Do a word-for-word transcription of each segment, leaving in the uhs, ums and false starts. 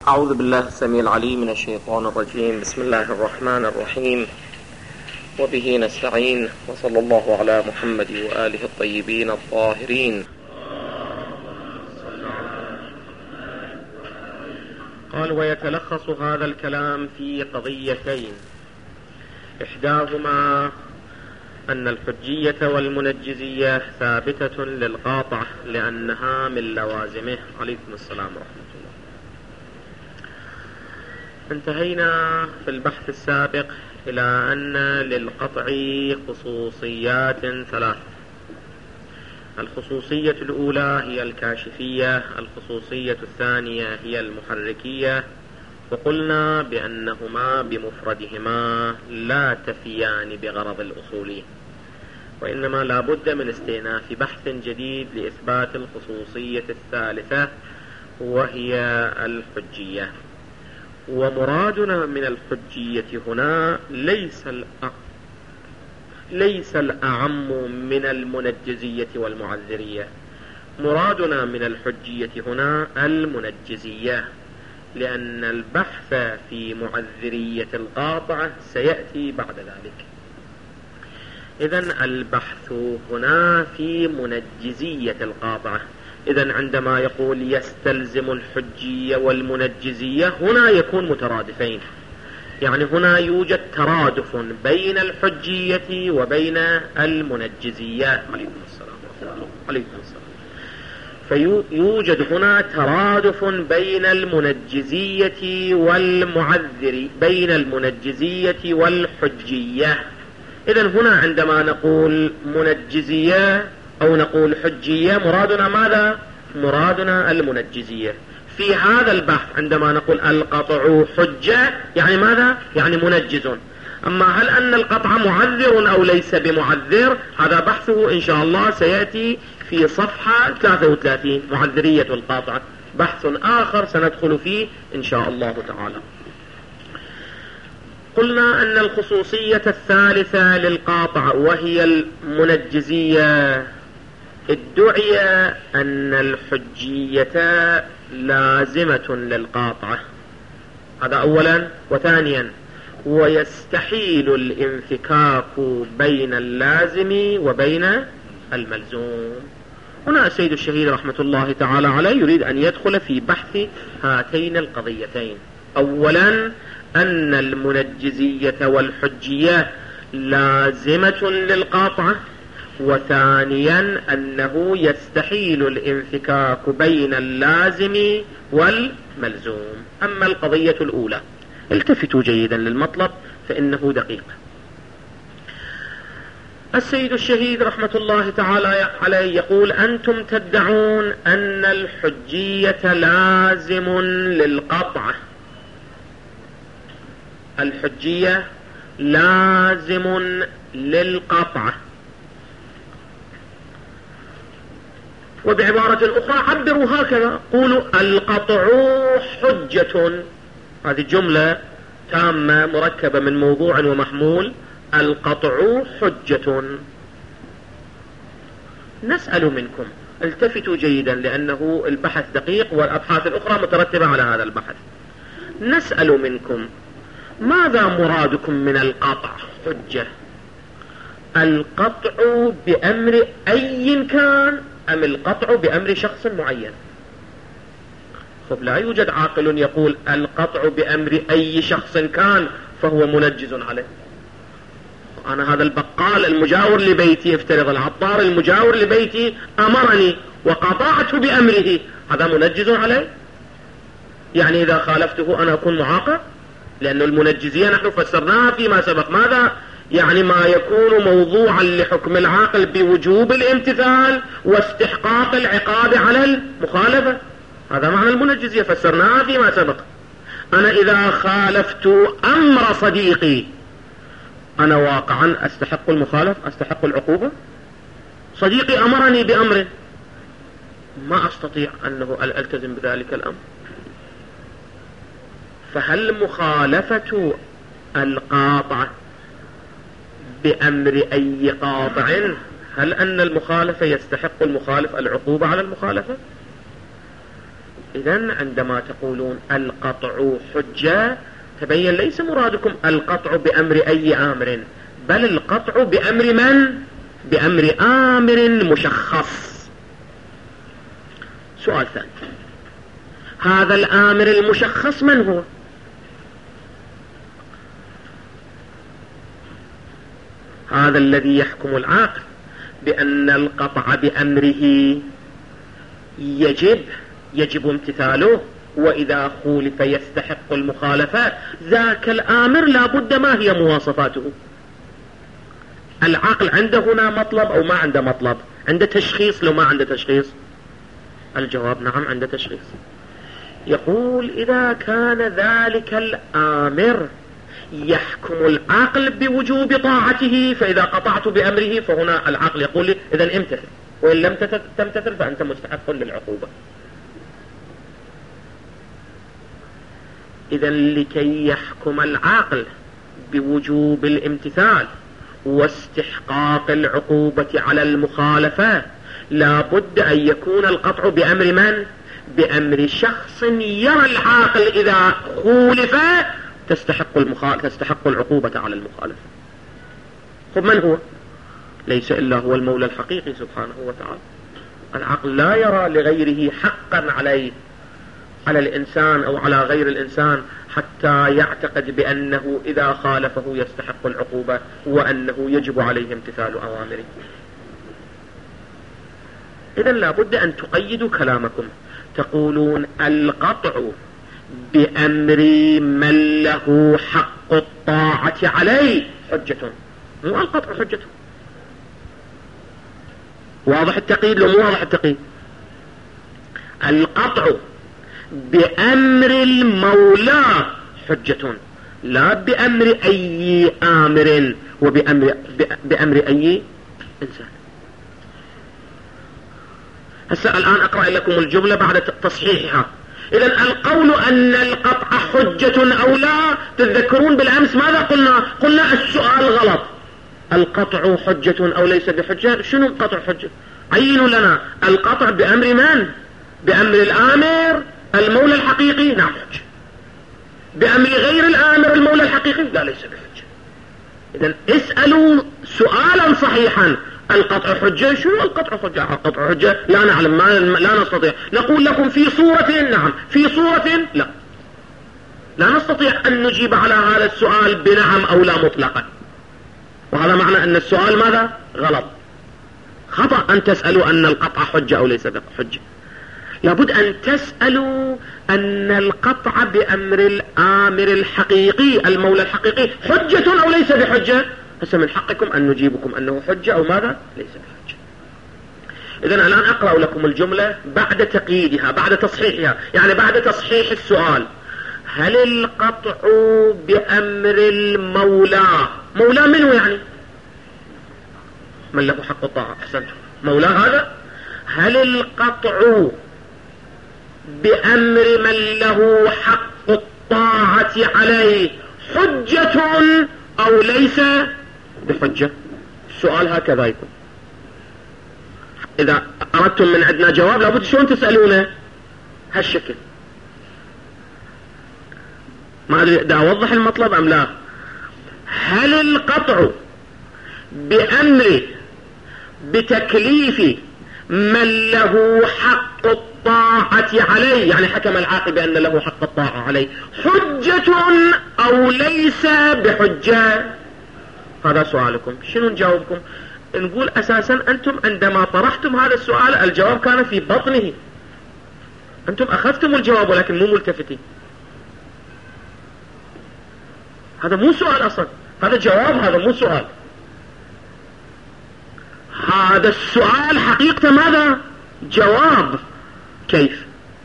أعوذ بالله السميع العليم من الشيطان الرجيم. بسم الله الرحمن الرحيم، وبه نستعين، وصلى الله على محمد وآله الطيبين الطاهرين. قال: ويتلخص هذا الكلام في قضيتين، إحداهما أن الحجية والمنجزية ثابتة للقاطع لأنها من لوازمه. عليكم السلام ورحمة الله. انتهينا في البحث السابق إلى أن للقطع خصوصيات ثلاث. الخصوصية الأولى هي الكاشفية، الخصوصية الثانية هي المحركية، وقلنا بأنهما بمفردهما لا تفيان بغرض الأصولي، وإنما لا بد من استئناف بحث جديد لإثبات الخصوصية الثالثة وهي الحجية. ومرادنا من الحجية هنا ليس ليس الأعم من المنجزية والمعذرية، مرادنا من الحجية هنا المنجزية، لأن البحث في معذرية القاطعة سيأتي بعد ذلك. إذن البحث هنا في منجزية القاطعة. إذن عندما يقول يستلزم الحجية والمنجزية هنا يكون مترادفين، يعني هنا يوجد ترادف بين الحجية وبين المنجزية. عليكم السلام. عليكم السلام. فيوجد هنا ترادف بين المنجزية والمعذر، بين المنجزية والحجية. إذن هنا عندما نقول منجزية أو نقول حجية مرادنا ماذا؟ مرادنا المنجزية. في هذا البحث عندما نقول القطع حجة يعني ماذا؟ يعني منجز. أما هل أن القطع معذر أو ليس بمعذر، هذا بحثه إن شاء الله سيأتي في صفحة ثلاثة وثلاثين، معذرية القاطعة، بحث آخر سندخل فيه إن شاء الله تعالى. قلنا أن الخصوصية الثالثة للقاطعة وهي المنجزية، ادعي أن الحجية لازمة للقاطعة، هذا أولا. وثانيا ويستحيل الانفكاك بين اللازم وبين الملزوم. هنا السيد الشهيد رحمة الله تعالى عليه يريد أن يدخل في بحث هاتين القضيتين. أولا أن المنجزية والحجية لازمة للقاطعة، وثانيا أنه يستحيل الانفكاك بين اللازم والملزوم. أما القضية الأولى، التفتوا جيدا للمطلب فإنه دقيق. السيد الشهيد رحمة الله تعالى عليه يقول: أنتم تدعون أن الحجية لازم للقطعة، الحجية لازم للقطعة. وبعبارة أخرى عبروا هكذا، قولوا القطع حجة. هذه جملة تامة مركبة من موضوع ومحمول. القطع حجة. نسأل منكم، التفتوا جيدا لأنه البحث دقيق والأبحاث الأخرى مترتبة على هذا البحث. نسأل منكم ماذا مرادكم من القطع حجة؟ القطع بأمر أي كان أم القطع بأمر شخص معين؟ خب لا يوجد عاقل يقول القطع بأمر أي شخص كان فهو منجز عليه. أنا هذا البقال المجاور لبيتي، افترض العطار المجاور لبيتي أمرني وقطعت بأمره، هذا منجز عليه؟ يعني إذا خالفته أنا أكون معاقب؟ لأن المنجزية نحن فسرناها فيما سبق ماذا؟ يعني ما يكون موضوعا لحكم العاقل بوجوب الامتثال واستحقاق العقاب على المخالفة، هذا معنى المنجزية، فسرناها فيما سبق. أنا إذا خالفت أمر صديقي أنا واقعا أستحق المخالف، أستحق العقوبة. صديقي أمرني بأمر ما أستطيع أنه ألتزم بذلك الأمر، فهل مخالفة القاطع بأمر أي قاطع، هل أن المخالفة يستحق المخالف العقوبة على المخالفة؟ إذن عندما تقولون القطع حجة تبين ليس مرادكم القطع بأمر أي آمر، بل القطع بأمر من؟ بأمر آمر مشخص. سؤال ثاني، هذا الآمر المشخص من هو؟ هذا الذي يحكم العاقل بأن القطع بأمره يجب يجب امتثاله، وإذا خولف يستحق المخالفة. ذاك الآمر لا بد ما هي مواصفاته؟ العقل عنده هنا مطلب أو ما عنده مطلب؟ عنده تشخيص لو ما عنده تشخيص؟ الجواب نعم عنده تشخيص. يقول إذا كان ذلك الآمر يحكم العقل بوجوب طاعته، فإذا قطعت بأمره فهنا العقل يقول لي إذن امتثل، وإن لم تمتثل فأنت مستحق للعقوبة. إذن لكي يحكم العقل بوجوب الامتثال واستحقاق العقوبة على المخالفة لا بد أن يكون القطع بأمر من؟ بأمر شخص يرى العاقل إذا خولف تستحق المخالفة تستحق العقوبة على المخالفة. خب من هو؟ ليس إلا هو المولى الحقيقي سبحانه وتعالى. العقل لا يرى لغيره حقا عليه على الإنسان أو على غير الإنسان حتى يعتقد بأنه إذا خالفه يستحق العقوبة وأنه يجب عليه امتثال أوامره. إذن لا بد أن تقيدوا كلامكم، تقولون القطع بأمر من له حق الطاعة عليه حجة، مو القطع حجة. واضح التقييد لو مو واضح التقييد؟ القطع بأمر المولى حجة، لا بأمر أي آمر وبأمر بأمر أي إنسان. هسه الآن أقرأ لكم الجملة بعد تصحيحها. إذن القول أن القطع حجة أو لا، تتذكرون بالأمس ماذا قلنا؟ قلنا السؤال غلط، القطع حجة أو ليس بحجة. شنو القطع حجة؟ عينوا لنا القطع بأمر من؟ بأمر الآمر المولى الحقيقي، نعم حجة. بأمر غير الآمر المولى الحقيقي لا، ليس بحجة. إذن اسألوا سؤالا صحيحا، القطع حجة؟ شنو القطع حجة؟ القطع حجة لا نعلم، ما لا نستطيع. نقول لكم في صورة نعم، في صورة لا. لا نستطيع أن نجيب على هذا السؤال بنعم أو لا مطلقا، وهذا معنى أن السؤال ماذا؟ غلط، خطأ أن تسألوا أن القطع حجة أو ليس بحجة. لابد أن تسألوا أن القطع بأمر الآمر الحقيقي المولى الحقيقي حجة أو ليس بحجة. هسه من حقكم أن نجيبكم أنه حجة أو ماذا؟ ليس بحجة. إذن الآن أقرأ لكم الجملة بعد تقييدها، بعد تصحيحها، يعني بعد تصحيح السؤال. هل القطع بأمر المولى، مولى منه يعني؟ من له حق الطاعة، أحسنتم، مولى هذا. هل القطع بأمر من له حق الطاعة عليه حجة أو ليس بحجة؟ السؤال هكذا يكون. إذا أردتم من عندنا جواب لابد شلون تسألونه؟ هالشكل. ما أدري دا أوضح المطلب أم لا. هل القطع بأمر بتكليف من له حق الطاعة عليه، يعني حكم العاقل بأن له حق الطاعة عليه، حجة أو ليس بحجة؟ هذا سؤالكم. شنو نجاوبكم؟ نقول أساسا أنتم عندما طرحتم هذا السؤال الجواب كان في بطنه، أنتم أخذتم الجواب ولكن مو ملتفتين. هذا مو سؤال أصلا، هذا جواب، هذا مو سؤال. هذا السؤال حقيقة ماذا؟ جواب. كيف؟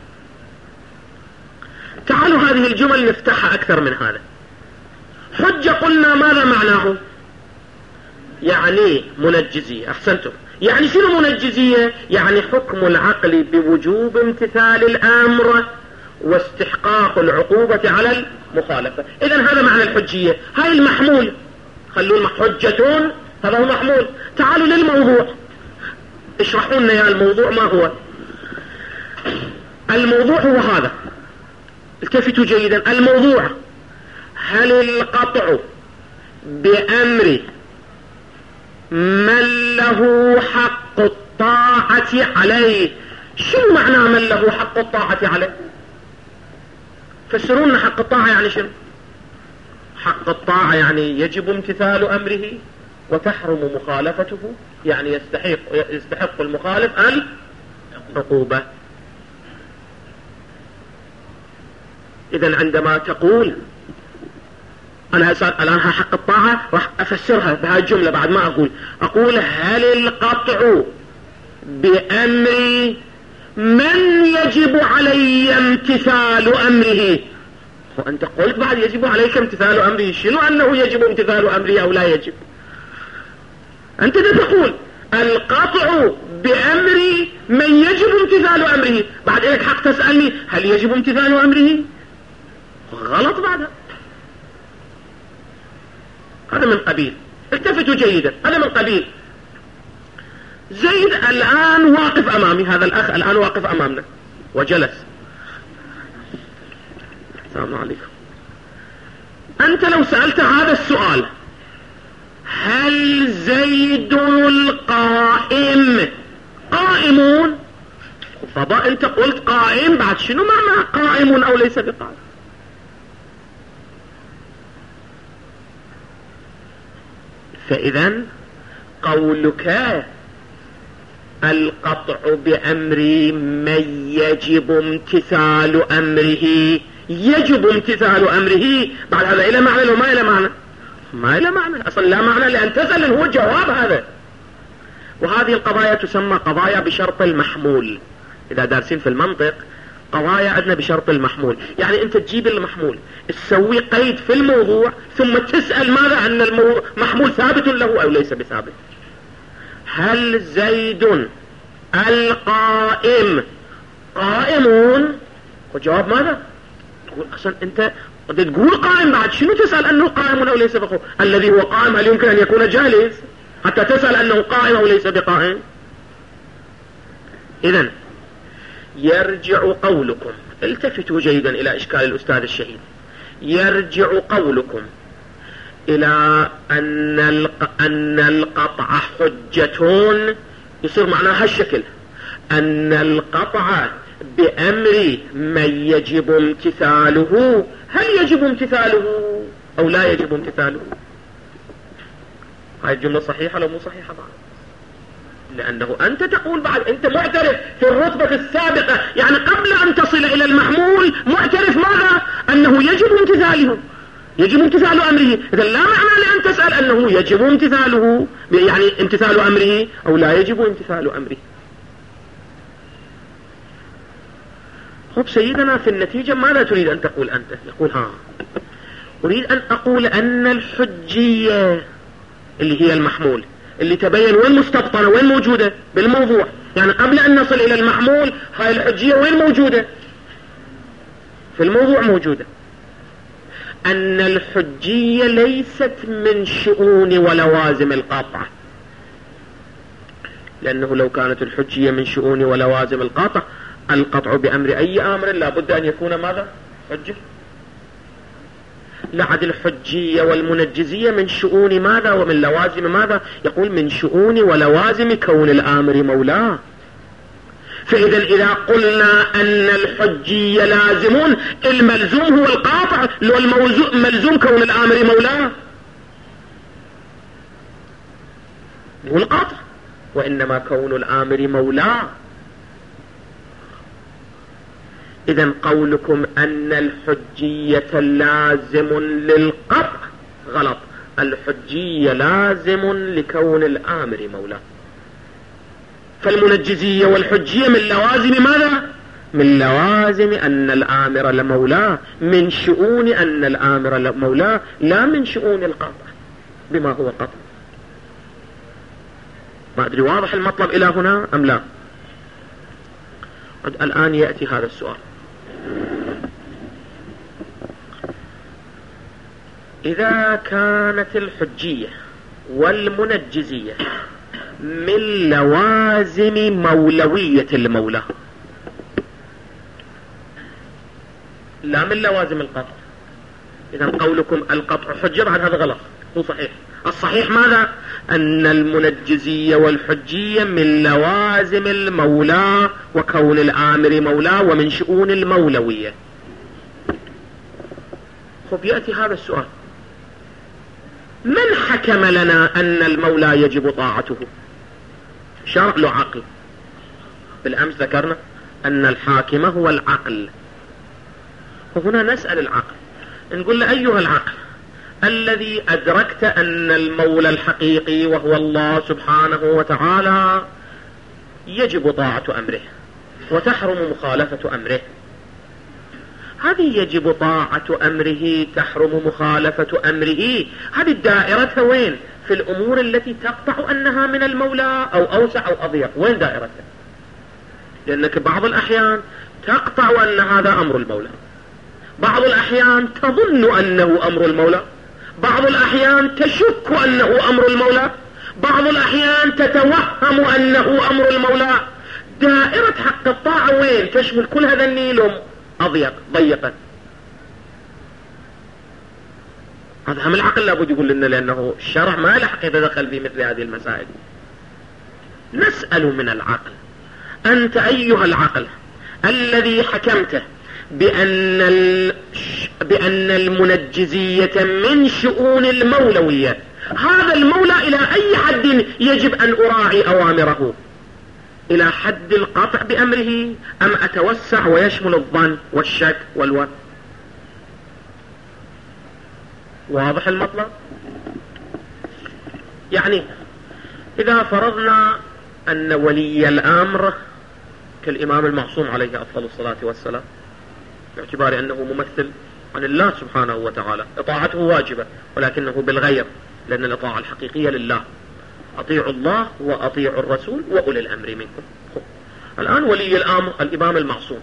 تعالوا هذه الجمل نفتحها أكثر من هذا. حجة قلنا ماذا معناه؟ يعني منجزية. أحسنتم. يعني شنو منجزية؟ يعني حكم العقل بوجوب امتثال الأمر واستحقاق العقوبة على المخالفة. إذن هذا معنى الحجية. هاي المحمول، خلونا حجة، هذا هو محمول. تعالوا للموضوع، اشرحوا لنا يا الموضوع ما هو. الموضوع هو هذا، التفتوا جيدا. الموضوع: هل القطع بأمر من له حق الطاعة عليه؟ شنو معنى من له حق الطاعة عليه؟ فسرون حق الطاعة يعني شنو؟ حق الطاعة يعني يجب امتثال أمره وتحرم مخالفته، يعني يستحق, يستحق المخالف العقوبة. إذن عندما تقول أنا الآن حق الطاعة راح أفسرها بهذه الجملة بعد ما أقول أقول هل القطع بأمر من يجب علي امتثال أمره؟ وأنت قلت بعد يجب عليك امتثال أمره، شنو أنه يجب امتثال أمره أو لا يجب؟ أنت تقول القطع بأمر من يجب امتثال أمره، بعد إليك حق تسألني هل يجب امتثال أمره؟ غلط بعدها. هذا من قبيل، التفتوا جيدا، هذا من قبيل زيد الآن واقف أمامي، هذا الأخ الآن واقف أمامنا وجلس. السلام عليكم. أنت لو سألت هذا السؤال هل زيد القائم قائمون؟ فضاء أنت قلت قائم، بعد شنو معنى قائم أو ليس بقائم؟ فإذن قولك القطع بأمر من يجب امتثال أمره، يجب امتثال أمره، بعد هذا إلى معنى وما إلى معنى؟ ما إلى معنى، أصلا لا معنى، لأن تسأل هو جواب هذا. وهذه القضايا تسمى قضايا بشرط المحمول. إذا دارسين في المنطق قضايا عندنا بشرط المحمول، يعني أنت تجيب المحمول تسوي قيد في الموضوع ثم تسأل ماذا أن المحمول ثابت له أو ليس بثابت. هل زيد القائم قائمون؟ وجواب ماذا؟ تقول أصلا أنت تقول قائم، بعد شنو تسأل أنه قائم أو ليس بقائم؟ الذي هو قائم هل يمكن أن يكون جالس حتى تسأل أنه قائم أو ليس بقائم؟ إذن يرجع قولكم، التفتوا جيدا إلى إشكال الأستاذ الشهيد، يرجع قولكم إلى أن أن القطع حجة، يصير معناها هالشكل: أن القطع بأمر من يجب امتثاله، هل يجب امتثاله أو لا يجب امتثاله؟ هاي الجملة صحيحة لو مو صحيحة بعد؟ لأنه أنت تقول بعد أنت معترف في الرتبة السابقة، يعني قبل أن تصل إلى المحمول معترف ماذا؟ أنه يجب امتثاله، يجب امتثال أمره. إذا لا معنى لأن تسأل أنه يجب امتثاله، يعني امتثال أمره أو لا يجب امتثال أمره. خب سيدنا في النتيجة ماذا تريد أن تقول أنت؟ يقول ها أريد أن أقول أن الحجية اللي هي المحمول اللي تبين وين مستبطنة وين موجودة بالموضوع، يعني قبل أن نصل إلى المحمول هاي الحجية وين موجودة؟ في الموضوع موجودة. أن الحجية ليست من شؤون ولوازم القاطع، لأنه لو كانت الحجية من شؤون ولوازم القاطع القطع بأمر أي أمر لابد أن يكون ماذا؟ حجة. لعد الحجية والمنجزية من شؤون ماذا ومن لوازم ماذا؟ يقول من شؤون ولوازم كون الآمر مولاه. فإذا إذا قلنا أن الحجية لازمون، الملزوم هو القاطع، لو الملزوم كون الآمر مولاه هو القاطع، وإنما كون الآمر مولاه. إذن قولكم أن الحجية لازم للقطع غلط، الحجية لازم لكون الآمر مولاه. فالمنجزية والحجية من لوازم ماذا؟ من لوازم أن الآمر لمولاه، من شؤون أن الآمر لمولاه، لا من شؤون القطع بما هو قطع. ما أدري واضح المطلب إلى هنا أم لا؟ الآن يأتي هذا السؤال: إذا كانت الحجية والمنجزية من لوازم مولوية المولى، لا من لوازم القطع. إذا قولكم القطع حجة بعد هذا غلط، مو صحيح. الصحيح ماذا؟ أن المنجزية والحجية من لوازم المولى وكون الآمر مولى ومن شؤون المولوية. خب يأتي هذا السؤال: من حكم لنا أن المولى يجب طاعته؟ شرع له عقل. بالأمس ذكرنا أن الحاكم هو العقل، وهنا نسأل العقل، نقول له: أيها العقل الذي أدركت أن المولى الحقيقي وهو الله سبحانه وتعالى يجب طاعة أمره وتحرم مخالفة أمره، هذه يجب طاعة أمره تحرم مخالفة أمره، هذه الدائرة وين؟ في الأمور التي تقطع أنها من المولى أو أوسع أو أضيق، وين دائرتها؟ لأنك بعض الأحيان تقطع أن هذا أمر المولى، بعض الأحيان تظن أنه أمر المولى، بعض الأحيان تشك أنه أمر المولى، بعض الأحيان تتوهم أنه أمر المولى. دائرة حق الطاعة وين؟ تشمل كل هذا النيل أضيق ضيقا. هذا هم العقل لابد يقول لنا، لأنه الشرع ما له حق يتدخل في مثل هذه المسائل. نسأل من العقل: أنت أيها العقل الذي حكمت بأن بأن المنجزية من شؤون المولوية، هذا المولى إلى أي حد يجب أن أراعي أوامره؟ إلى حد القطع بأمره أم أتوسع ويشمل الظن والشك والوهم؟ واضح المطلب؟ يعني إذا فرضنا أن ولي الأمر كالإمام المعصوم عليه أفضل الصلاة والسلام، باعتبار أنه ممثل عن الله سبحانه وتعالى، إطاعته واجبة ولكنه بالغير، لأن الإطاعة الحقيقية لله: أطيعوا الله وأطيعوا الرسول وأولي الأمر منكم. الآن ولي الأمر الإمام المعصوم،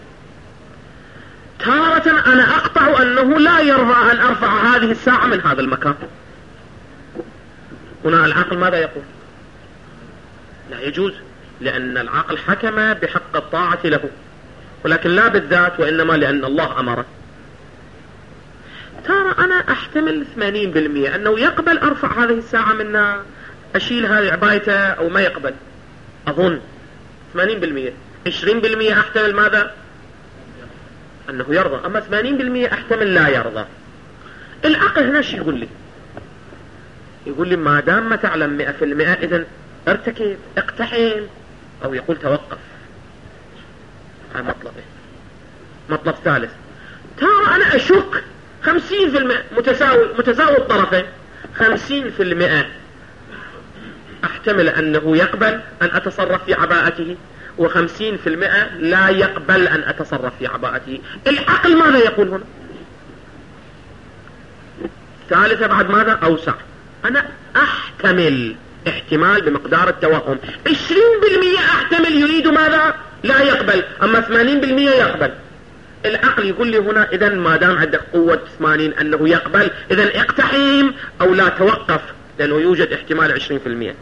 تارة أنا أقطع أنه لا يرضى أن أرفع هذه الساعة من هذا المكان. هنا العقل ماذا يقول؟ لا يجوز، لأن العقل حكم بحق الطاعة له، ولكن لا بالذات، وإنما لأن الله أمره. ترى أنا أحتمل ثمانين بالمئة أنه يقبل أرفع هذه الساعة منا، أشيل هذه عبايته، أو ما يقبل، أظن ثمانين بالمئة. عشرين بالمئة أحتمل ماذا؟ أنه يرضى، أما ثمانين بالمئة أحتمل لا يرضى. العقل هنا شو يقول لي؟ يقول لي ما دام ما تعلم مئة في المئة إذن ارتكب، اقتحم، أو يقول توقف. هذا مطلبه. مطلب ثالث: ترى أنا أشك خمسين في المئة متساوي متساوي الطرفين، خمسين في المئة أحتمل أنه يقبل أن أتصرف في عباءته، وخمسين في المئة لا يقبل أن أتصرف في عباءته. العقل ماذا يقول هنا؟ ثالثة بعد ماذا؟ أوسع. أنا أحتمل احتمال بمقدار التوهم. عشرين بالمئة أحتمل يريد ماذا؟ لا يقبل، أما ثمانين بالمئة يقبل. العقل يقول لي هنا إذن ما دام عندك قوة ثمانين أنه يقبل، إذن اقتحم أو لا توقف، لأنه يوجد احتمال عشرين في المئة.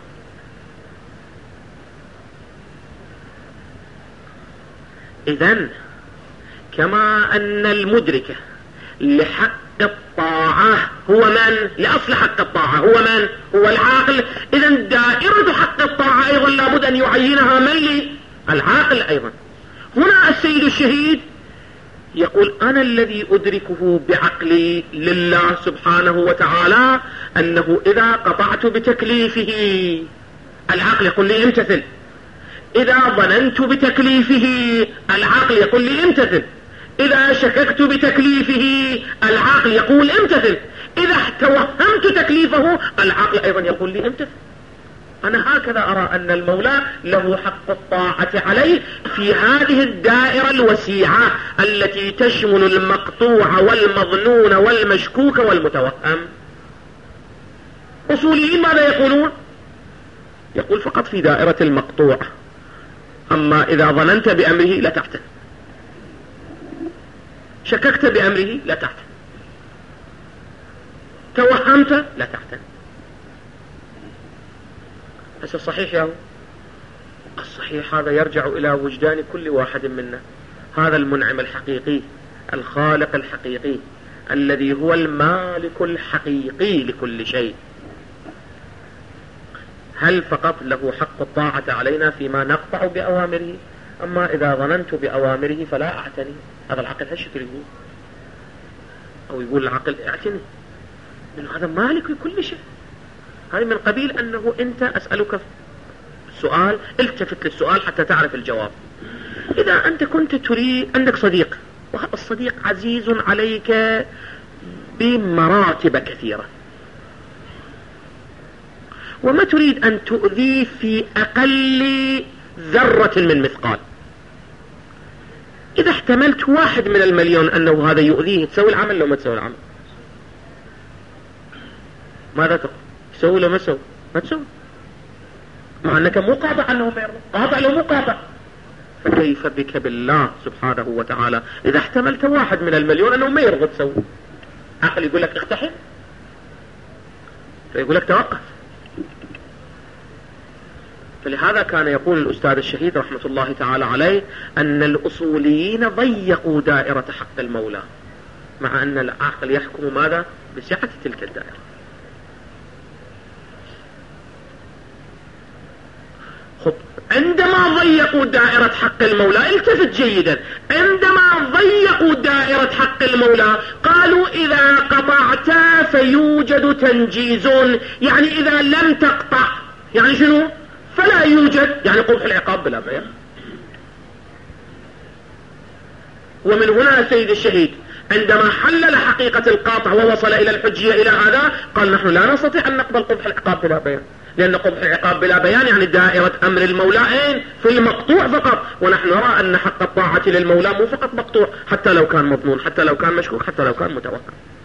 إذن كما أن المدركة لحق الطاعة هو من؟ لأصل حق الطاعة هو من؟ هو العاقل. إذن دائرة حق الطاعة أيضا لابد أن يعينها من لي؟ العاقل أيضا. هنا السيد الشهيد يقول أنا الذي أدركه بعقلي لله سبحانه وتعالى أنه إذا قطعت بتكليفه، العقل يقول لي امتثل. إذا ظننت بتكليفه، العقل يقول لي امتثل. إذا شككت بتكليفه، العقل يقول امتثل. إذا توهمت تكليفه، العقل أيضا يقول لي امتثل. أنا هكذا أرى أن المولى له حق الطاعة عليه في هذه الدائرة الوسيعة التي تشمل المقطوع والمظنون والمشكوك والمتوهم. أصوليين ماذا يقولون؟ يقول فقط في دائرة المقطوع، أما إذا ظننت بأمره لا تحتن، شككت بأمره لا تحتن، توهمت لا تحتن. بس الصحيح يا هو الصحيح هذا يرجع إلى وجدان كل واحد منا. هذا المنعم الحقيقي الخالق الحقيقي الذي هو المالك الحقيقي لكل شيء، هل فقط له حق الطاعة علينا فيما نقطع بأوامره؟ أما إذا ظننت بأوامره فلا أعتني. هذا العقل هالشكل يقول، أو يقول العقل اعتني، لأنه هذا مالك لكل شيء. هذا من قبيل أنه أنت أسألك سؤال، التفت للسؤال حتى تعرف الجواب. إذا أنت كنت تريد، عندك صديق وهذا الصديق عزيز عليك بمراتب كثيرة، وما تريد أن تؤذيه في أقل ذرة من مثقال، إذا احتملت واحد من المليون أنه هذا يؤذيه، تسوي العمل لو ما تسوي العمل؟ ماذا تقول؟ تسوي لو ما تسوي؟ ما تسوي، مع أنك مو قاطع أنه ما يرضى، قاطع لو مو قاطع. فكيف بك بالله سبحانه وتعالى إذا احتملت واحد من المليون أنه ما يرضى تسوي؟ عقل يقول لك اقتحم، فيقول لك توقف. فلهذا كان يقول الأستاذ الشهيد رحمة الله تعالى عليه أن الأصوليين ضيقوا دائرة حق المولى، مع أن العقل يحكم ماذا؟ بسعة تلك الدائرة. خب عندما ضيقوا دائرة حق المولى، التفت جيدا، عندما ضيقوا دائرة حق المولى قالوا إذا قطعت فيوجد تنجيز، يعني إذا لم تقطع يعني شنو؟ فلا يوجد، يعني قبح العقاب بلا بيان. ومن هنا سيد الشهيد عندما حلل حقيقة القاطع ووصل إلى الحجية إلى هذا قال نحن لا نستطيع أن نقبل قبح العقاب بلا بيان، لأن قبح العقاب بلا بيان يعني دائرة أمر المولى في المقطوع فقط، ونحن نرى أن حق الطاعة للمولى مو فقط مقطوع، حتى لو كان مضمون، حتى لو كان مشكوك، حتى لو كان متوقع.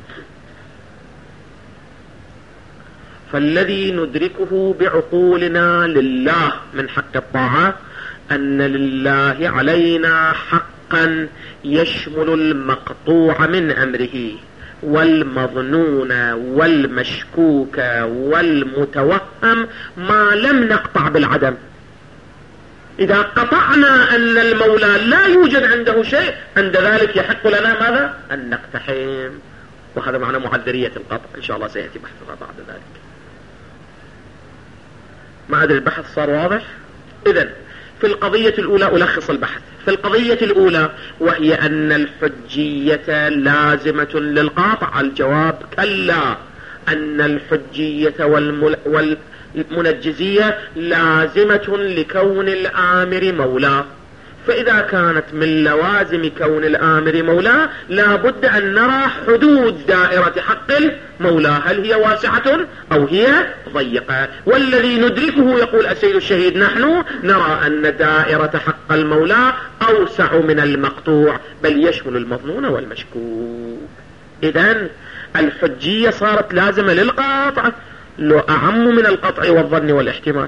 فالذي ندركه بعقولنا لله من حق الطاعة أن لله علينا حقا يشمل المقطوع من أمره والمظنون والمشكوك والمتوهم ما لم نقطع بالعدم. إذا قطعنا أن المولى لا يوجد عنده شيء، عند ذلك يحق لنا ماذا؟ أن نقتحم، وهذا معنى معذرية القطع، إن شاء الله سيأتي بحثها بعد ذلك. ما أدري البحث صار واضح؟ إذن في القضية الأولى ألخص البحث. في القضية الأولى وهي أن الحجية لازمة للقاطع، الجواب كلا، أن الحجية والمل... والمنجزية لازمة لكون الآمر مولاه. فإذا كانت من لوازم كون الآمر مولاه لا بد أن نرى حدود دائرة حق المولى، هل هي واسعة أو هي ضيقة. والذي ندركه يقول السيد الشهيد نحن نرى أن دائرة حق المولى أوسع من المقطوع، بل يشمل المظنون والمشكوك. إذن الحجية صارت لازمة للقاطع، لو أعم من القطع والظن والاحتمال.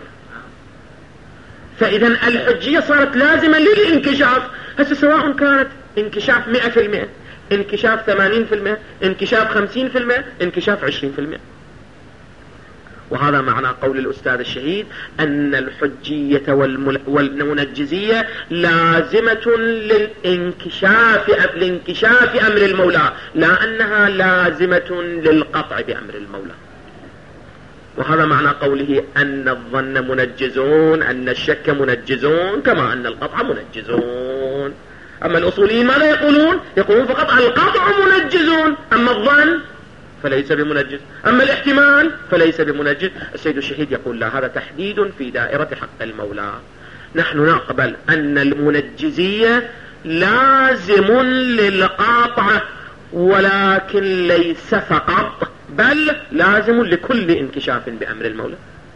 فإذا الحجية صارت لازمة للانكشاف، هسه سواء كانت انكشاف مئة في المئة، انكشاف ثمانين في المئة، انكشاف خمسين في المئة، انكشاف عشرين في المئة. وهذا معنى قول الأستاذ الشهيد أن الحجية والمنجزية لازمة للانكشاف لانكشاف أمر المولى، لا أنها لازمة للقطع بأمر المولى. وهذا معنى قوله أن الظن منجزون، أن الشك منجزون، كما أن القطع منجزون. أما الأصوليين ماذا يقولون؟ يقولون فقط القطع منجزون، أما الظن فليس بمنجز، أما الاحتمال فليس بمنجز. السيد الشهيد يقول لا، هذا تحديد في دائرة حق المولى. نحن نقبل أن المنجزية لازم للقاطع، ولكن ليس فقط، بل لازم لكل انكشاف بأمر المولى.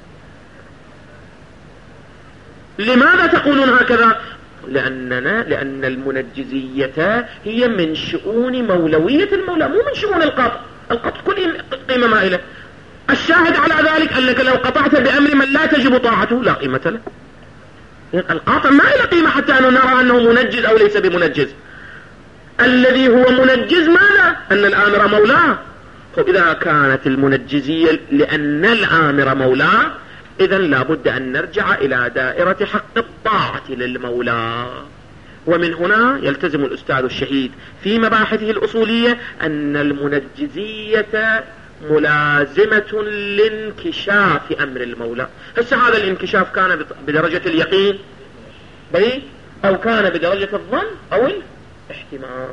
لماذا تقولون هكذا؟ لأننا لأن المنجزية هي من شؤون مولوية المولى، مو من شؤون القاطع. القطع كل قيمة مائلة. الشاهد على ذلك أنك لو قطعت بأمر من لا تجب طاعته لا قيمة له. القاطع ما له قيمة حتى أن نرى أنه منجز أو ليس بمنجز. الذي هو منجز ماذا؟ أن الآمر مولاه. فإذا كانت المنجزية لأن الآمر مولاه، إذن لا بد أن نرجع إلى دائرة حق الطاعة للمولى. ومن هنا يلتزم الأستاذ الشهيد في مباحثه الأصولية أن المنجزية ملازمة لانكشاف أمر المولى. هسه هذا الانكشاف كان بدرجة اليقين بل أو كان بدرجة الظن أو الاحتمال.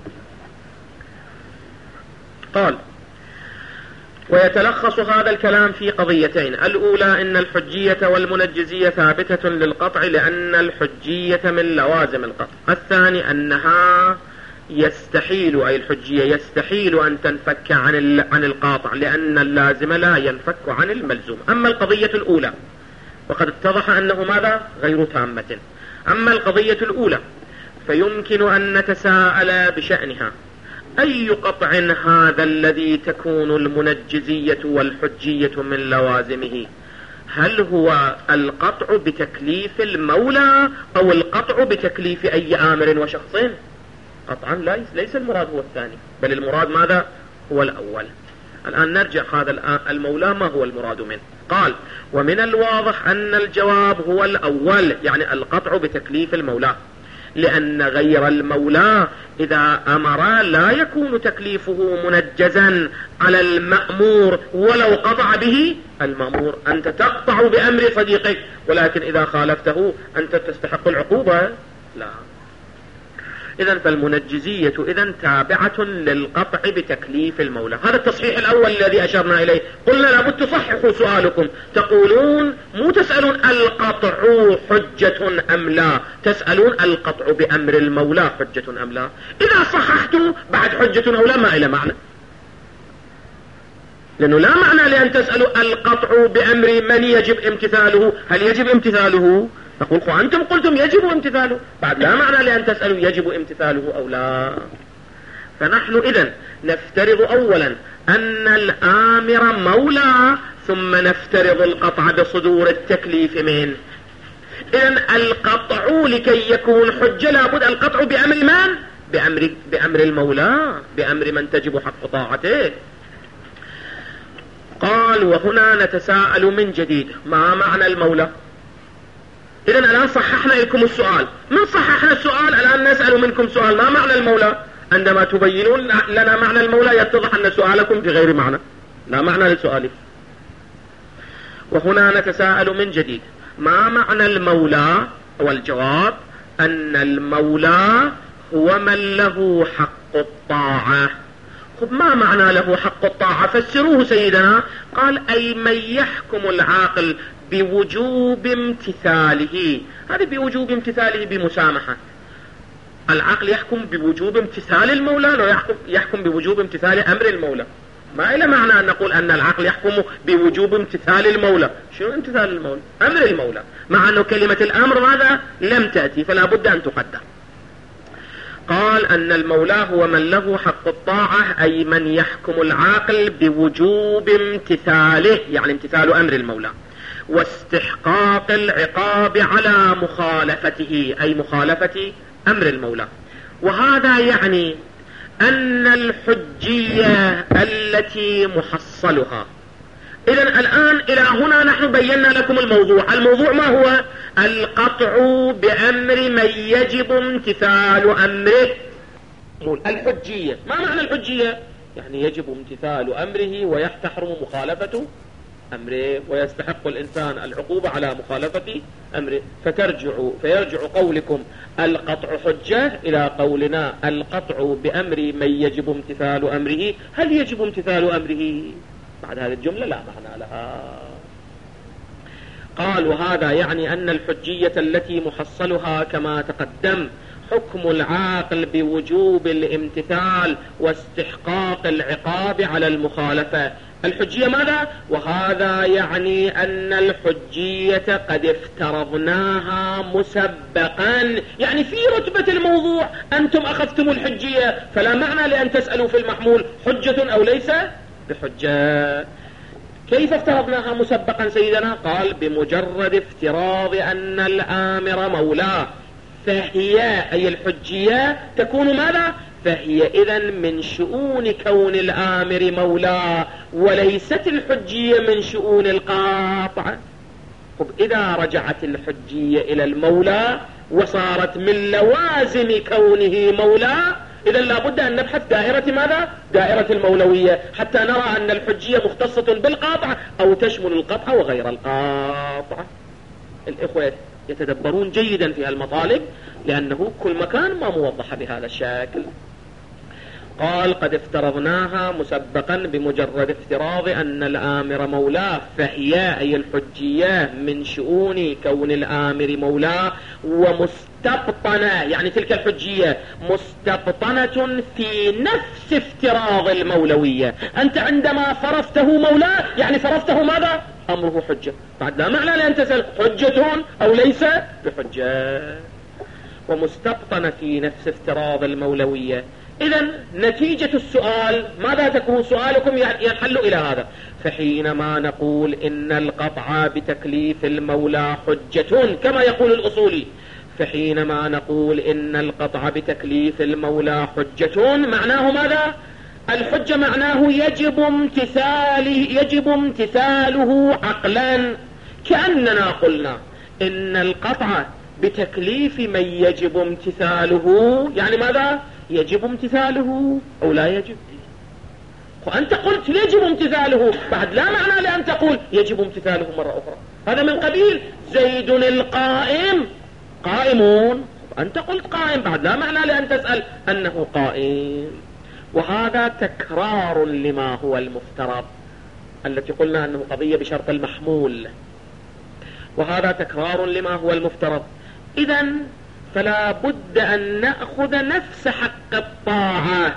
قال: ويتلخص هذا الكلام في قضيتين: الأولى أن الحجية والمنجزية ثابتة للقطع لأن الحجية من لوازم القطع. الثاني أنها يستحيل أي الحجية يستحيل أن تنفك عن عن القاطع لأن اللازم لا ينفك عن الملزوم. أما القضية الأولى وقد اتضح أنه ماذا؟ غير تامة. أما القضية الأولى فيمكن أن نتساءل بشأنها: أي قطع هذا الذي تكون المنجزية والحجية من لوازمه؟ هل هو القطع بتكليف المولى أو القطع بتكليف أي آمر وشخص؟ قطعا ليس المراد هو الثاني، بل المراد ماذا؟ هو الأول. الآن نرجع هذا المولى ما هو المراد منه. قال: ومن الواضح أن الجواب هو الأول، يعني القطع بتكليف المولى، لأن غير المولى إذا أمر لا يكون تكليفه منجزا على المأمور ولو قطع به المأمور. أنت تقطع بأمر صديقك، ولكن إذا خالفته أنت تستحق العقوبة؟ لا. إذن فالمنجزية إذن تابعة للقطع بتكليف المولى. هذا التصحيح الأول الذي أشرنا إليه. قلنا لابد تصححوا سؤالكم، تقولون مو تسألون القطع حجة أم لا، تسألون القطع بأمر المولى حجة أم لا. إذا صححتوا بعد حجة أو لا ما إلى معنى، لأنه لا معنى لأن تسألوا القطع بأمر من يجب امتثاله. هل يجب امتثاله؟ نقول أنتم قلتم يجب امتثاله، بعد لا معنى لأن تسألوا يجب امتثاله أو لا. فنحن إذن نفترض أولا أن الآمر مولى، ثم نفترض القطع بصدور التكليف منه. إذن القطع لكي يكون حجة لابد القطع بأمر من؟ بأمر, بأمر المولى، بأمر من تجب حق طاعته. قال: وهنا نتساءل من جديد: ما معنى المولى؟ إذن الآن صححنا لكم السؤال. من صححنا السؤال الآن نسأل منكم سؤال: ما معنى المولى؟ عندما تبينون لنا معنى المولى يتضح أن سؤالكم بغير معنى، لا معنى لسؤالكم. وهنا نتساءل من جديد: ما معنى المولى؟ والجواب أن المولى هو من له حق الطاعة. خب ما معنى له حق الطاعة؟ فسروه سيدنا. قال: أي من يحكم العاقل بوجوب امتثاله. هذا بوجوب امتثاله بمسامحة. العقل يحكم بوجوب امتثال المولى، لا يحكم, يحكم بوجوب امتثال أمر المولى. ما إلى معنى أن نقول أن العقل يحكم بوجوب امتثال المولى. شنو امتثال المولى؟ أمر المولى، مع أنه كلمة الأمر ماذا؟ لم تأتي، فلا بد أن تقدر. قال أن المولى هو من له حق الطاعة، أي من يحكم العاقل بوجوب امتثاله، يعني امتثال أمر المولى، واستحقاق العقاب على مخالفته، أي مخالفة أمر المولى. وهذا يعني أن الحجية التي محصلها. إذن الآن إلى هنا نحن بينا لكم الموضوع. الموضوع ما هو؟ القطع بأمر من يجب امتثال أمره. الحجية، ما معنى الحجية؟ يعني يجب امتثال أمره ويحتحرم مخالفة أمره، ويستحق الإنسان العقوبة على مخالفة أمره. فترجع فيرجع قولكم القطع حجة إلى قولنا القطع بأمر من يجب امتثال أمره. هل يجب امتثال أمره؟ بعد هذه الجملة لا معنى لها. قال: وهذا يعني أن الحجية التي محصلها كما تقدم حكم العاقل بوجوب الامتثال واستحقاق العقاب على المخالفة. الحجية ماذا؟ وهذا يعني أن الحجية قد افترضناها مسبقا، يعني في رتبة الموضوع أنتم أخذتم الحجية، فلا معنى لأن تسألوا في المحمول حجة أو ليس بحجة. كيف افترضناها مسبقا سيدنا؟ قال: بمجرد افتراض أن الآمر مولاه، فهي أي الحجية تكون ماذا؟ فهي إذن من شؤون كون الآمر مولاه، وليست الحجية من شؤون القاطع. طب إذا رجعت الحجية إلى المولى وصارت من لوازم كونه مولاه، إذن لابد أن نبحث دائرة ماذا؟ دائرة المولوية، حتى نرى أن الحجية مختصة بالقاطع أو تشمل القطع وغير القاطع. الإخوة يتدبرون جيدا في المطالب، لأنه كل مكان ما موضح بهذا الشكل. قال قد افترضناها مسبقا بمجرد افتراض أن الآمر مولاه، فهي أي الحجية من شؤون كون الآمر مولاه ومستبطنة، يعني تلك الحجية مستبطنة في نفس افتراض المولوية. أنت عندما فرضته مولاه يعني فرضته ماذا؟ أمره حجة، بعد لا معنى لأن تسأل حجة أو ليس بحجة، ومستبطنة في نفس افتراض المولوية. إذن نتيجة السؤال ماذا تكون؟ سؤالكم ينحل إلى هذا. فحينما نقول إن القطع بتكليف المولى حجة كما يقول الأصولي، فحينما نقول إن القطع بتكليف المولى حجة معناه ماذا؟ الحجة معناه يجب امتثاله، يجب امتثاله عقلا، كأننا قلنا إن القطع بتكليف من يجب امتثاله، يعني ماذا؟ يجب امتثاله أو لا يجب. وأنت قلت يجب امتثاله، بعد لا معنى لأن تقول يجب امتثاله مرة أخرى. هذا من قبيل زيد القائم قائمون، أنت قلت قائم، بعد لا معنى لأن تسأل أنه قائم. وهذا تكرار لما هو المفترض، التي قلنا أنه قضية بشرط المحمول، وهذا تكرار لما هو المفترض. إذن فلا بد أن نأخذ نفس حق الطاعة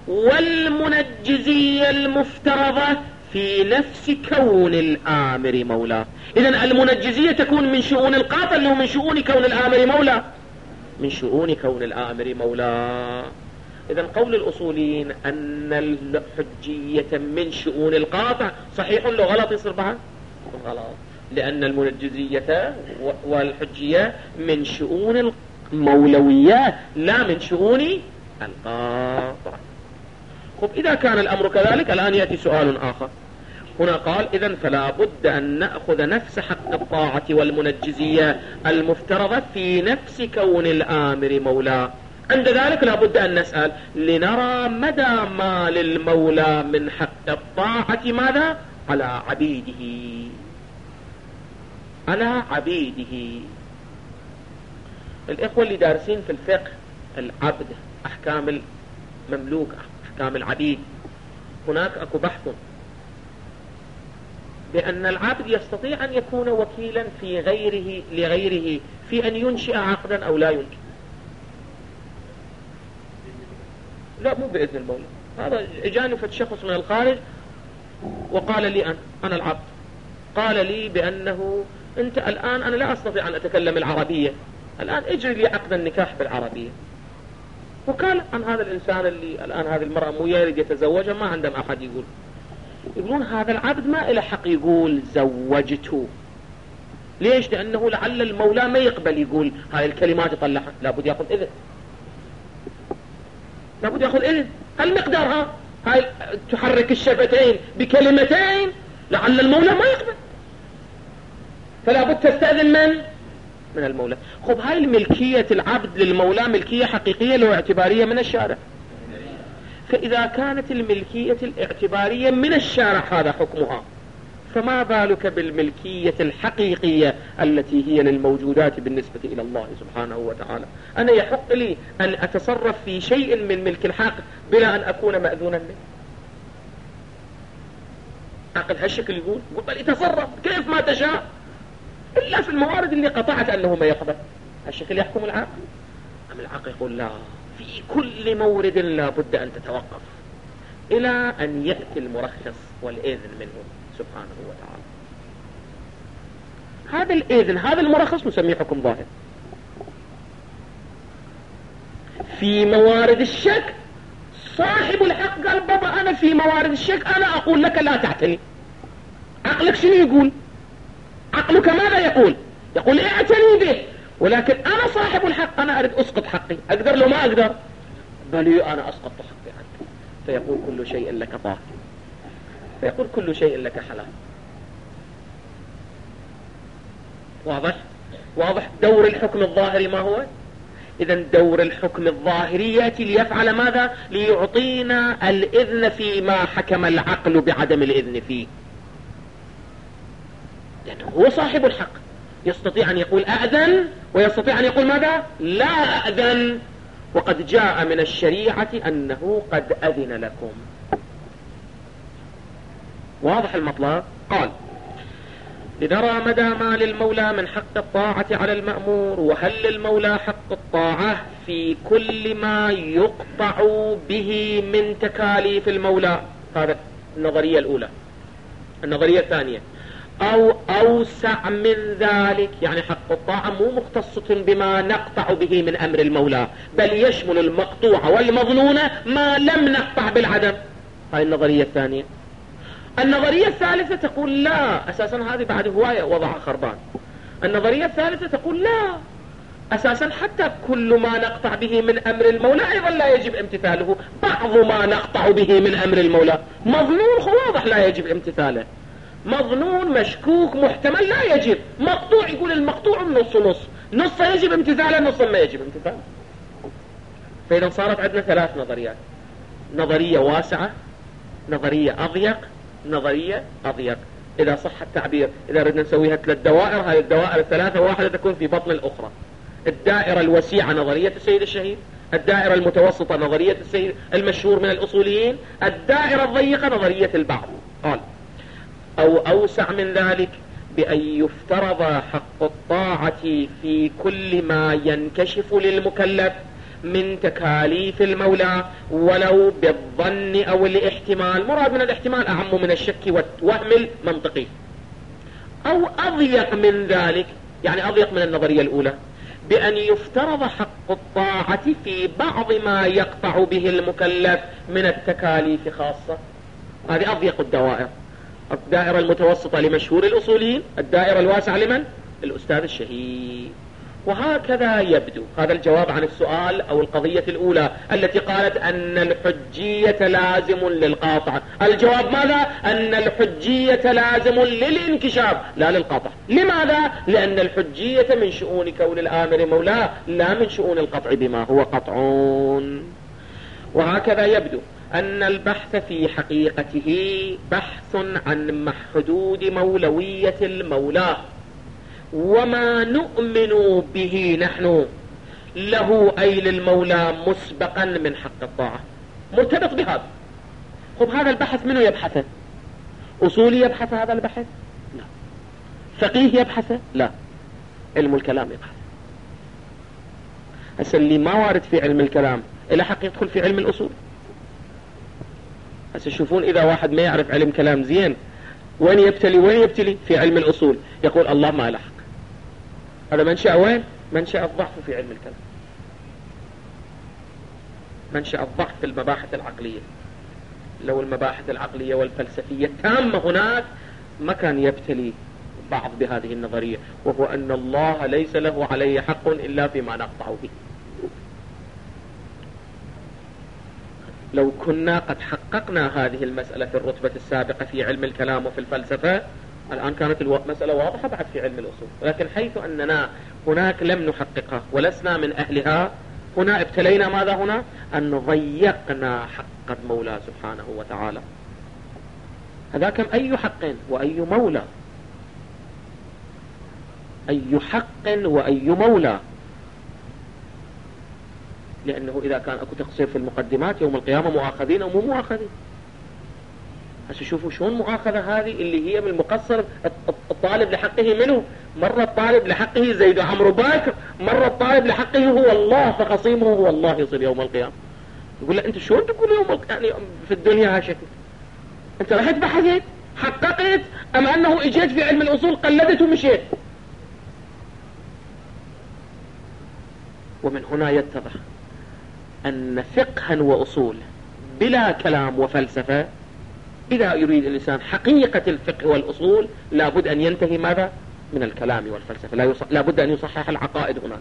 والمنجزية المفترضة في نفس كون الآمر مولاه. إذن المنجزية تكون من شؤون القاطع اللي هو من شؤون كون الآمر مولاه، من شؤون كون الآمر مولاه. إذن قول الأصوليين أن الحجية من شؤون القاطع صحيح لو غلط يصير بها غلط، لأن المنجزية والحجية من شؤون المولويات لا من شؤون القاطع. خب إذا كان الأمر كذلك الآن يأتي سؤال آخر. هنا قال إذن فلا بد أن نأخذ نفس حق الطاعة والمنجزية المفترضة في نفس كون الآمر مولاه. عند ذلك لا بد أن نسأل لنرى مدى ما للمولى من حق الطاعة ماذا؟ على عبيده، على عبيده. الإخوة اللي دارسين في الفقه العبد، أحكام المملوك، أحكام العبيد، هناك أكو بحث بأن العبد يستطيع أن يكون وكيلا في غيره لغيره في أن ينشئ عقدا أو لا ينشئ. لا مو بإذن المولى، هذا إجاني شخص من الخارج وقال لي أنا, أنا العبد، قال لي بأنه أنت الآن أنا لا أستطيع أن أتكلم العربية، الآن اجري لي عقد النكاح بالعربية. وقال عن هذا الإنسان اللي الآن هذه المرأة مو يريد يتزوجها، ما عندهم أحد يقول، يقولون هذا العبد ما إله حق يقول زوجته. ليش؟ لأنه لعل المولى ما يقبل يقول هاي الكلمات يطلعها، لابد يأخذ إذن، لابد يأخذ إذن. المقدار ها هاي تحرك الشفتين بكلمتين، لعل المولى ما يقبل، فلا بد تستأذن من من المولى. خب هاي الملكية العبد للمولى ملكية حقيقية لو اعتبارية من الشارع، فإذا كانت الملكية الاعتبارية من الشارع هذا حكمها، فما بالك بالملكية الحقيقية التي هي للموجودات بالنسبة إلى الله سبحانه وتعالى. أنا يحق لي أن أتصرف في شيء من ملك الحق بلا أن أكون مأذونا منه. عقل هالشكل يقول يقول بل يتصرف كيف ما تشاء، إلا في الموارد اللي قطعت أنه ما يقبل. هالشكل يحكم العقل. أم العقل يقول لا، في كل مورد لا بد أن تتوقف إلى أن يأتي المرخص والإذن منه سبحانه وتعالى. هذا الإذن، هذا المرخص نسميه حكم ظاهر. في موارد الشك صاحب الحق قال بابا أنا في موارد الشك أنا أقول لك لا تعتني. عقلك شنو يقول؟ عقلك ماذا يقول؟ يقول اعتني به، ولكن أنا صاحب الحق أنا أريد أسقط حقي، أقدر لو ما أقدر؟ بل أنا أسقط حقي عنك. فيقول كل شيء لك طاهر، فيقول كل شيء لك حلال. واضح؟ واضح؟ دور الحكم الظاهري ما هو؟ إذا دور الحكم الظاهري يأتي ليفعل ماذا؟ ليعطينا الإذن فيما حكم العقل بعدم الإذن فيه، لأنه هو صاحب الحق، يستطيع أن يقول أأذن ويستطيع أن يقول ماذا؟ لا أأذن، وقد جاء من الشريعة أنه قد أذن لكم. واضح المطلب؟ قال: لنرى مدى ما للمولى من حق الطاعة على المأمور، وهل للمولى حق الطاعة في كل ما يقطع به من تكاليف المولى. هذا النظرية الأولى. النظرية الثانية: أو أوسع من ذلك، يعني حق الطاعة مو مختصة بما نقطع به من أمر المولى، بل يشمل المقطوع والمظنون ما لم نقطع بالعدم. هاي النظرية الثانية. النظرية الثالثة تقول لا، أساسا هذه بعد هواية وضع خربان. النظرية الثالثة تقول لا، أساسا حتى كل ما نقطع به من أمر المولى أيضا لا يجب امتثاله، بعض ما نقطع به من أمر المولى مظنون واضح لا يجب امتثاله، مظنون مشكوك محتمل لا يجب، مقطوع يقول المقطوع نص نص، نص يجب امتثاله نص ما يجب امتثاله. فإذا صارت عندنا ثلاث نظريات: نظرية واسعة، نظرية أضيق، نظرية أضيق. إذا صح التعبير، إذا ردنا نسويها ثلاث دوائر، هذه الدوائر الثلاثة واحدة تكون في بطن الأخرى. الدائرة الوسيعة نظرية السيد الشهيد، الدائرة المتوسطة نظرية السيد المشهور من الأصوليين، الدائرة الضيقة نظرية البعض. قال: أو أوسع من ذلك بأن يفترض حق الطاعة في كل ما ينكشف للمكلف من تكاليف المولى ولو بالظن أو الاحتمال. مراد من الاحتمال أعم من الشك والوهم المنطقي. أو أضيق من ذلك، يعني أضيق من النظرية الأولى، بأن يفترض حق الطاعة في بعض ما يقطع به المكلف من التكاليف خاصة. هذه أضيق الدوائر. الدائرة المتوسطة لمشهور الأصوليين، الدائرة الواسعة لمن؟ الأستاذ الشهيد. وهكذا يبدو. هذا الجواب عن السؤال أو القضية الأولى التي قالت أن الحجية لازم للقاطع. الجواب ماذا؟ أن الحجية لازم للانكشاف لا للقطع. لماذا؟ لأن الحجية من شؤون كون الآمر مولاه، لا من شؤون القطع بما هو قطعون. وهكذا يبدو أن البحث في حقيقته بحث عن حدود مولوية المولى، وما نؤمن به نحن له أي للمولى مسبقا من حق الطاعة مرتبط بهذا. خب هذا البحث منه يبحثه؟ أصولي يبحث هذا البحث؟ لا. فقيه يبحثه؟ لا. علم الكلام يبحث. هسه اللي ما وارد في علم الكلام إلى حق يدخل في علم الأصول. هسه شوفون إذا واحد ما يعرف علم كلام زين وين يبتلي؟ وين يبتلي؟ في علم الأصول. يقول الله ما له حق. هذا منشأ وين؟ منشأ الضعف في علم الكلام، منشأ الضعف في المباحث العقلية. لو المباحث العقلية والفلسفية التامة هناك ما كان يبتلي بعض بهذه النظرية، وهو أن الله ليس له عليه حق إلا فيما نقطع به. لو كنا قد حققنا هذه المسألة في الرتبة السابقة في علم الكلام وفي الفلسفة، الآن كانت المسألة واضحة بعد في علم الأصول. ولكن حيث أننا هناك لم نحققها ولسنا من أهلها، هنا ابتلينا ماذا هنا؟ أن ضيقنا حق المولى سبحانه وتعالى. هذا كم أي حق وأي مولى، أي حق وأي مولى. لأنه إذا كان أكو تقصير في المقدمات يوم القيامة مؤاخذين أو مو مؤاخذين. هسه شوفوا شلون مؤاخذة هذه اللي هي من المقصر الطالب لحقه منه. مرة الطالب لحقه زيد عمرو باكر، مرة الطالب لحقه هو الله فخصيمه هو الله يصير يوم القيامة. يقول له أنت شلون تقول يوم يعني في الدنيا هالشكل؟ أنت رحت بحثت حققت أم أنه إجيت في علم الأصول قلدت ومشيت؟ ومن هنا يتضح أن فقها وأصول بلا كلام وفلسفة، إذا يريد الإنسان حقيقة الفقه والأصول لابد أن ينتهي ماذا؟ من الكلام والفلسفة. لا يص... لابد أن يصحح العقائد هناك.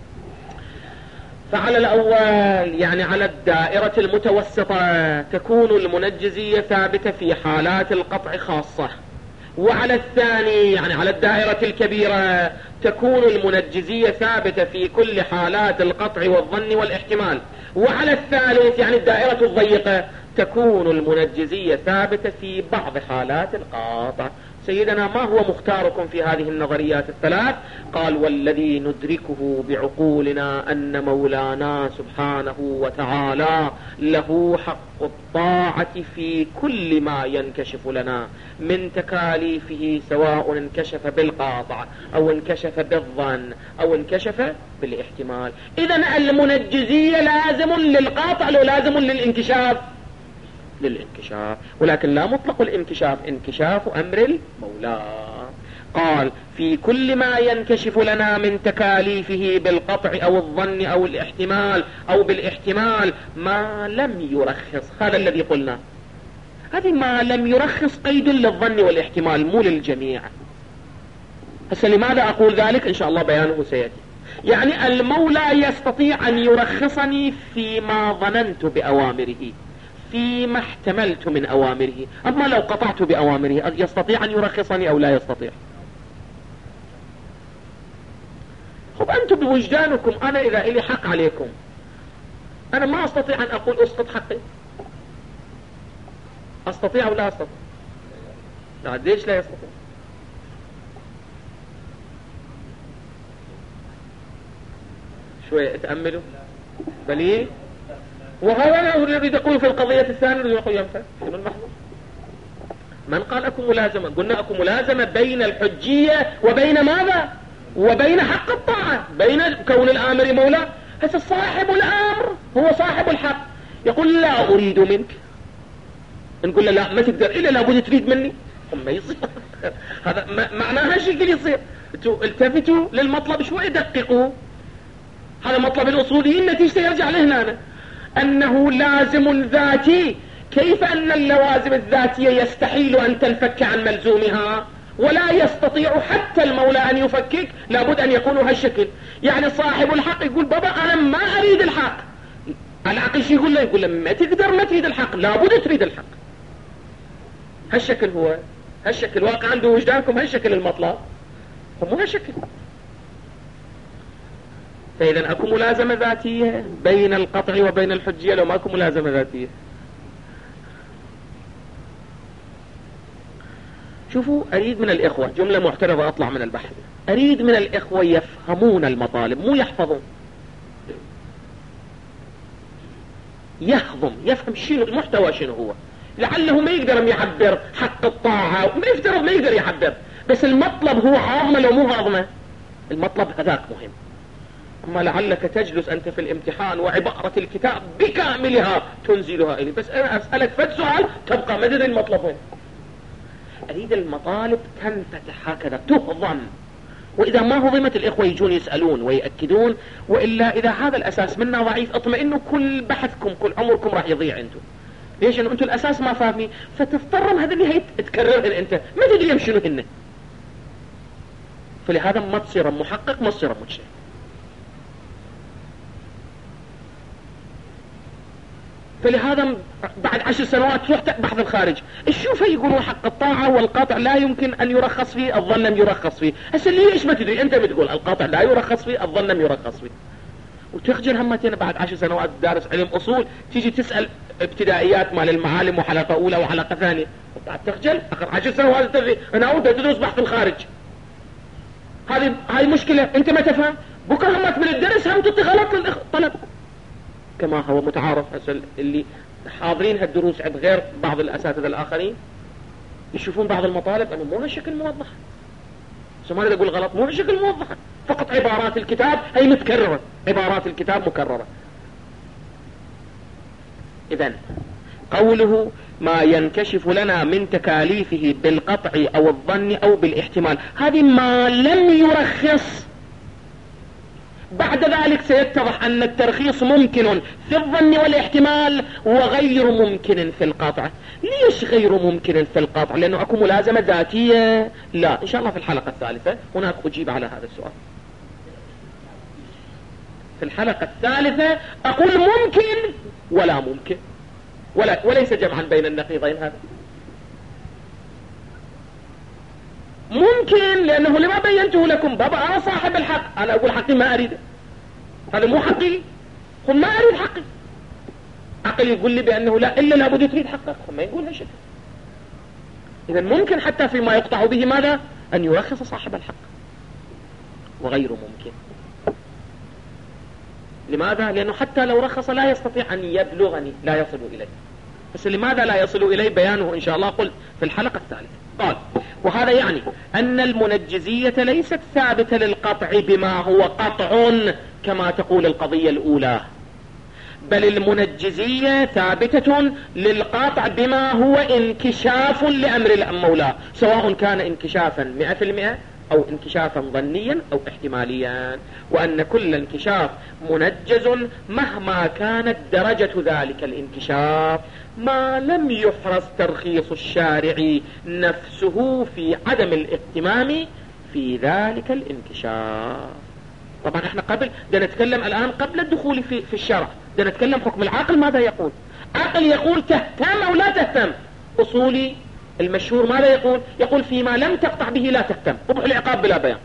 فعلى الأول يعني على الدائرة المتوسطة تكون المنجزية ثابتة في حالات القطع خاصة، وعلى الثاني يعني على الدائرة الكبيرة تكون المنجزية ثابتة في كل حالات القطع والظن والاحتمال. وعلى الثالث يعني الدائرة الضيقة تكون المنجزية ثابتة في بعض حالات القاطع. سيدنا ما هو مختاركم في هذه النظريات الثلاث؟ قال والذي ندركه بعقولنا أن مولانا سبحانه وتعالى له حق الطاعة في كل ما ينكشف لنا من تكاليفه، سواء انكشف بالقاطع أو انكشف بالظن أو انكشف بالاحتمال. إذن المنجزية لازم للقاطع لو لازم للانكشاف للانكشاف، ولكن لا مطلق الانكشاف، انكشاف أمر المولى. قال في كل ما ينكشف لنا من تكاليفه بالقطع أو الظن أو الاحتمال أو بالاحتمال ما لم يرخص. هذا الذي قلنا، هذه ما لم يرخص قيد للظن والاحتمال مو للجميع. هسه لماذا أقول ذلك؟ إن شاء الله بيانه سيأتي. يعني المولى يستطيع أن يرخصني فيما ظننت بأوامره، فيما احتملت من أوامره. أما لو قطعت بأوامره يستطيع أن يرخصني أو لا يستطيع؟ خب أنتم بوجدانكم، أنا إذا إلي حق عليكم أنا ما أستطيع أن أقول أسقط حقي. أستطيع أو لا أستطيع؟ لا، ليش لا يستطيع؟ شوية اتأملوا. بل إيه؟ وهذا أنا أريد أقول في القضية الثانية أريد أقول ينفع. شنو المحظوظ؟ من قال أكو ملازمة؟ قلنا أكو ملازمة بين الحجية وبين ماذا؟ وبين حق الطاعة، بين كون الآمر مولى. هسه صاحب الأمر هو صاحب الحق يقول لا أريد منك، نقول له لا ما تقدر إلا لابد تريد مني. ما يصير هذا معناها شكل يصير. التفتوا للمطلب شوي، دققوا. هذا مطلب الأصوليين، نتيجة يرجع لهنا أنا. أنه لازم ذاتي. كيف أن اللوازم الذاتية يستحيل أن تنفك عن ملزومها، ولا يستطيع حتى المولى أن يفكك؟ لابد أن يكونوا هالشكل. يعني صاحب الحق يقول بابا أنا ما أريد الحق، العقل شو يقول له؟ يقول له ما تقدر ما تريد الحق، لابد تريد الحق. هالشكل هو هالشكل واقع عنده وجدانكم، هالشكل المطلب مو هالشكل. فإذا أكو ملازمة ذاتية بين القطع وبين الحجية لو ما أكو ملازمة ذاتية. شوفوا، أريد من الإخوة جملة معترضة أطلع من البحث. أريد من الإخوة يفهمون المطالب مو يحفظون. يهضم، يفهم شنو المحتوى، شنو هو. لعله ما يقدر يعبر حق الطاعة، ما يفترض ما يقدر يعبر، بس المطلب هو هاضمة لو مو هاضمة. المطلب هذاك مهم. أما لعلك تجلس أنت في الامتحان وعبارة الكتاب بكاملها تنزلها إلي، بس أنا أسألك فد سؤال تبقى ما تدري المطلب وين. أريد المطالب تنفتح هكذا تهضم، وإذا ما هضمت الإخوة يجون يسألون ويأكدون. وإلا إذا هذا الأساس منا ضعيف اطمئنوا كل بحثكم كل عمركم راح يضيع. أنتم ليش؟ أنه أنتم الأساس ما فاهمين، فتضطرم هذا اللي هي تكررهن أنت ما تدري شنو هن. فلهذا ما تصير محقق، ما تصير مجتهد. فلهذا بعد عشر سنوات تروح تبحث الخارج الشوفه يقولوا حق الطاعة والقطع لا يمكن أن يرخص فيه، الظن لم يرخص فيه. هسه ليش ما تدري؟ أنت بتقول القطع لا يرخص فيه، الظن لم يرخص فيه، وتخجل همتين بعد عشر سنوات دارس علم أصول تيجي تسأل ابتدائيات مال المعالم وحلقة أولى وحلقة ثانية، بعد تخجل آخر عشر سنوات تدري أنا أود تدرس بحث الخارج. هذه هاي مشكلة، أنت ما تفهم. بكرة همت من الدرس هم تعطي غلط للطلب كما هو متعارف. هسه اللي حاضرين هالدروس عند غير بعض الأساتذة الآخرين يشوفون بعض المطالب أنه مو هالشكل موضح. ما أقول غلط، مو هالشكل موضح، فقط عبارات الكتاب هي متكررة، عبارات الكتاب مكررة. إذن قوله ما ينكشف لنا من تكاليفه بالقطع أو الظن أو بالاحتمال، هذه ما لم يرخص. بعد ذلك سيتضح أن الترخيص ممكن في الظن والاحتمال وغير ممكن في القطع. ليش غير ممكن في القطع؟ لأنه أكو ملازمة ذاتية؟ لا، إن شاء الله في الحلقة الثالثة هناك أجيب على هذا السؤال. في الحلقة الثالثة أقول ممكن ولا ممكن، ولا وليس جمعا بين النقيضين. هذا ممكن لأنه لما بينته لكم بابا أنا صاحب الحق، أنا أقول حقي ما أريده، هذا مو حقي، هم ما أريد حقي. عقل يقول لي بأنه لا إلا لابد تريد حقك، هم ما يقول هالشيء. إذا ممكن حتى فيما يقطع به ماذا؟ أن يرخص صاحب الحق، وغيره ممكن. لماذا؟ لأنه حتى لو رخص لا يستطيع أن يبلغني، لا يصل إليه. بس لماذا لا يصل إليه بيانه إن شاء الله قلت في الحلقة الثالثة. قال وهذا يعني أن المنجزية ليست ثابتة للقطع بما هو قطع كما تقول القضية الأولى، بل المنجزية ثابتة للقطع بما هو انكشاف لأمر المولى، سواء كان انكشافا مئة في المئة أو انكشافا ظنيا أو احتماليا، وأن كل انكشاف منجز مهما كانت درجة ذلك الانكشاف، ما لم يحرص ترخيص الشارع نفسه في عدم الاهتمام في ذلك الانكشاف. طبعا احنا قبل ده نتكلم الآن قبل الدخول في, في الشرع، ده نتكلم حكم العقل ماذا يقول. عقل يقول تهتم أو لا تهتم. أصولي المشهور ماذا يقول؟ يقول فيما لم تقطع به لا تهتم، قبح العقاب بلا بيان.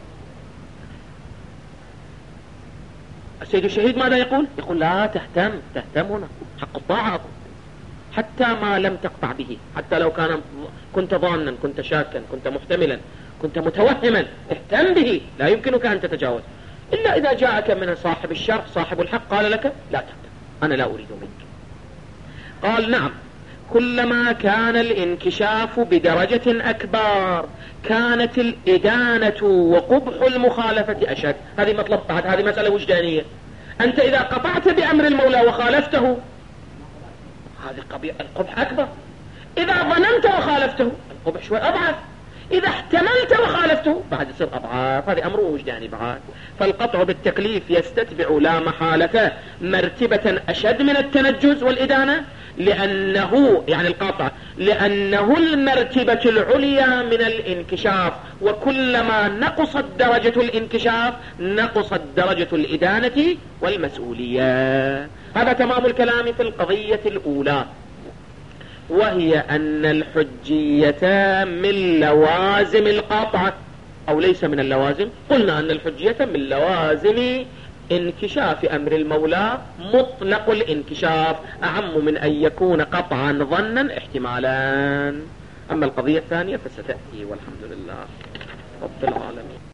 السيد الشهيد ماذا يقول؟ يقول لا تهتم، تهتم هنا حق الطاعة حتى ما لم تقطع به، حتى لو كان كنت ظانا، كنت شاكا، كنت محتملا، كنت متوهما، اهتم به، لا يمكنك أن تتجاوز، إلا إذا جاءك من صاحب الشرع صاحب الحق قال لك لا تهتم، أنا لا أريد منك. قال نعم، كلما كان الانكشاف بدرجة أكبر كانت الإدانة وقبح المخالفة أشد. هذه مطلب بعد، هذه مسألة وجدانية. أنت إذا قطعت بأمر المولى وخالفته هذه القبح أكبر، إذا ظننت وخالفته القبح شوي أضعف، إذا احتملت وخالفته بعد يصير أضعاف. هذا أمر وجداني بعد. فالقطع بالتكليف يستتبع لا محالة مرتبة أشد من التنجز والإدانة، لأنه يعني القطع لأنه المرتبة العليا من الانكشاف، وكلما نقصت درجة الانكشاف نقصت درجة الإدانة والمسؤولية. هذا تمام الكلام في القضية الأولى، وهي أن الحجية من لوازم القطع أو ليس من اللوازم. قلنا أن الحجية من لوازم انكشاف أمر المولى مطلق الانكشاف، أعم من أن يكون قطعا ظنا احتمالا. أما القضية الثانية فستأتي والحمد لله رب العالمين.